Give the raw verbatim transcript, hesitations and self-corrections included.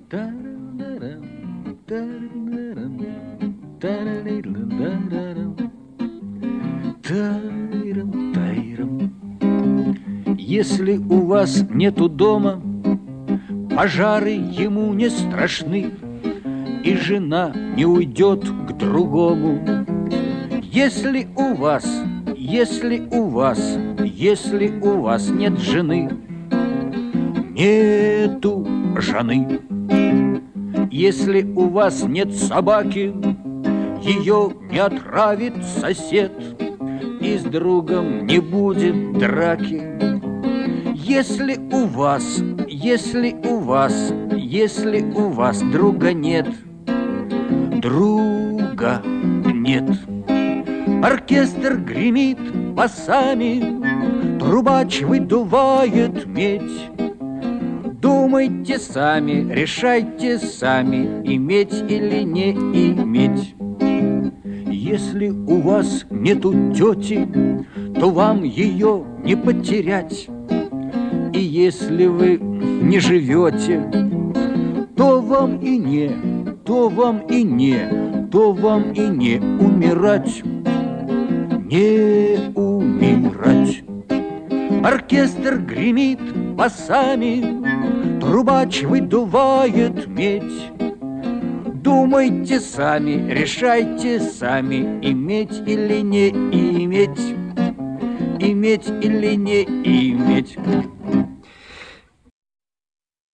Если у вас нету дома, пожары ему не страшны, и жена не уйдет к другому. Если у вас, если у вас, если у вас нет жены, нету жены. Если у вас нет собаки, ее не отравит сосед, и с другом не будет драки. Если у вас, если у вас, если у вас друга нет, друга нет. Оркестр гремит басами, трубач выдувает медь. Думайте сами, решайте сами, иметь или не иметь. Если у вас нету тети, то вам ее не потерять. И если вы не живете, то вам и не, то вам и не, то вам и не умирать, не умирать. Оркестр гремит басами, трубач выдувает медь. Думайте сами, решайте сами, иметь или не иметь, иметь или не иметь.